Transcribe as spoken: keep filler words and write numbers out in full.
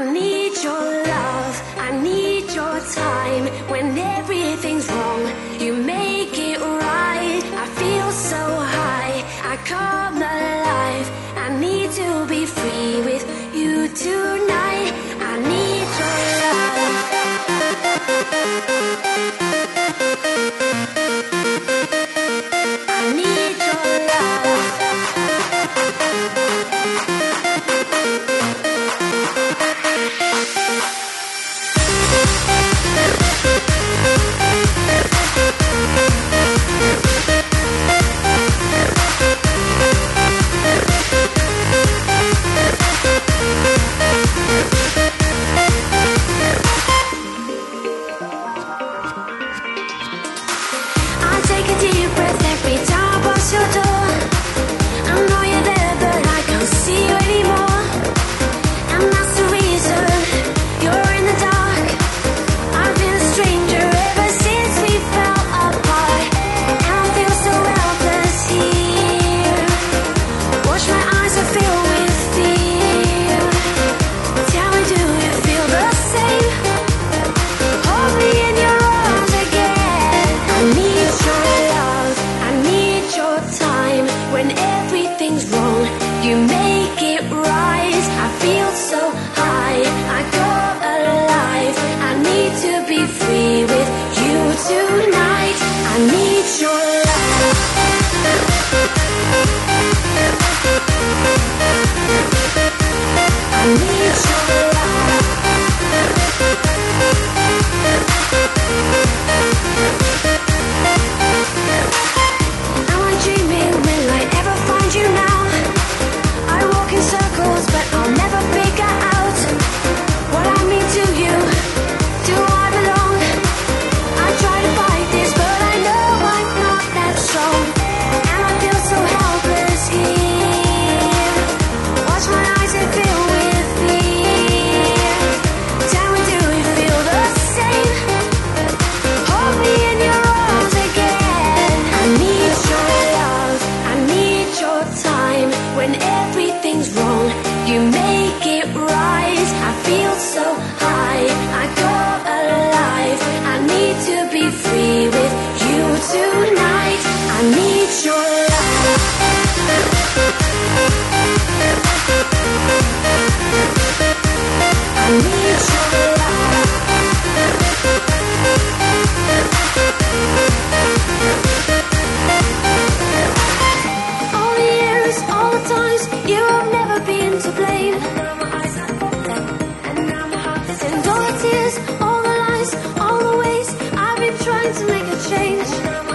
I need your love, I need your time. When everything's wrong, you make it right. I feel so high, I come alive. I need to be free with you tonight. I need your love. I need your love. I take a deep breath every time I pass your door. I know you're there, but I can't see you anymore. And that's the reason you're in the dark. I've been a stranger ever since we fell apart. And I feel so helpless here. Watch my eyes are filled with fear. Tell me, do you feel the same? Hold me in your arms again. I need your love, I need your time. When everything's wrong, you make it right. I feel so high, I come alive. I need to be free with you tonight. I need your love. I need your love. Am I dreaming? Will I ever find you now? I walk in circles, but I'll never figure out what I mean to you. Do I belong? I try to fight this, but I know I'm not that strong. And I feel so helpless here. Watch my eyes and fill with fear. Tell me, do you feel the same? Hold me in your arms again. I need your love, I need your time. When everything's wrong, you make it right. I feel so high, I go alive. I need to be free with you tonight. I need your love. I need your love. All the years, all the times, you have never been to blame. And all the tears, all the lies, all the ways I've been trying to make a change.